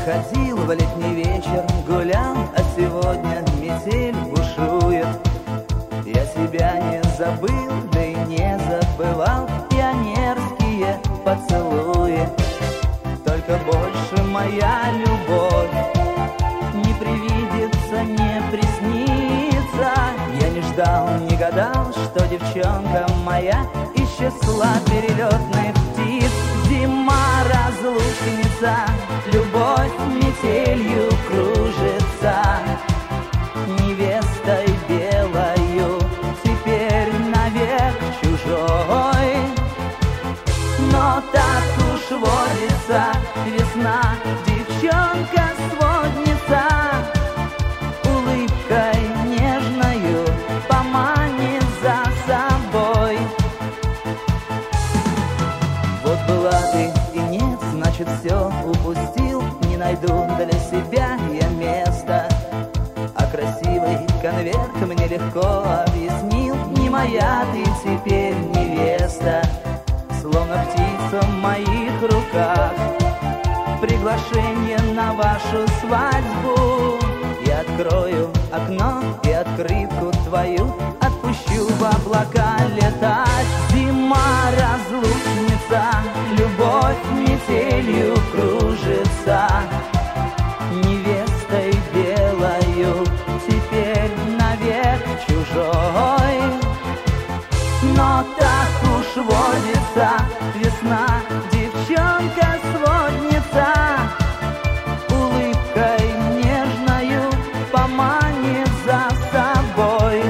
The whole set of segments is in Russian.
Ходил в летний вечер, гулял, а сегодня метель бушует. Я себя не забыл, да и не забывал пионерские поцелуи. Только больше моя любовь не привидится, не приснится. Я не ждал, не гадал, что девчонка моя из числа перелетных птиц. Зима разлучница, любовь метелью кружится. Невестой белою теперь навек чужой. Но так уж водится весна, девчонка-сводница, улыбкой нежною поманит за собой. Вот была ты и нет, значит все упустил. Не найду для себя я места, а красивый конверт мне легко объяснил: не моя ты теперь невеста. Словно птица в моих руках, приглашение на вашу свадьбу. Я открою окно и открытку твою отпущу в облака летать. Зима разлучница, любовь метелью кружится. Невестой белою теперь навек чужой. Но так уж водится весна, девчонка-сводница, улыбкой нежною поманит за собой.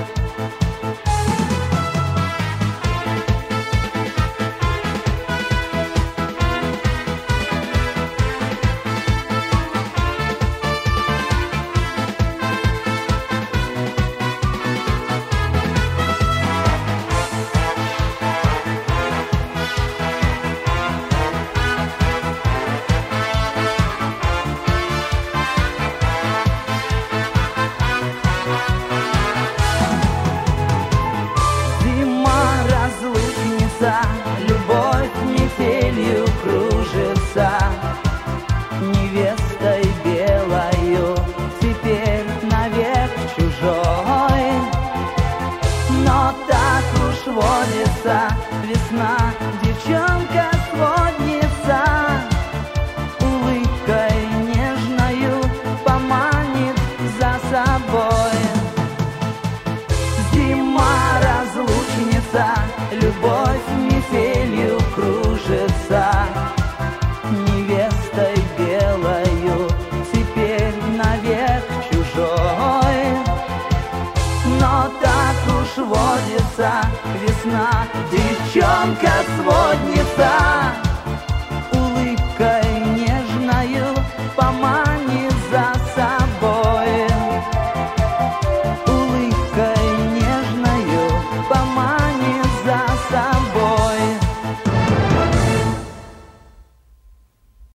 Любовь метелью кружится. Невестой белою теперь навек чужой. Но так уж водится весна.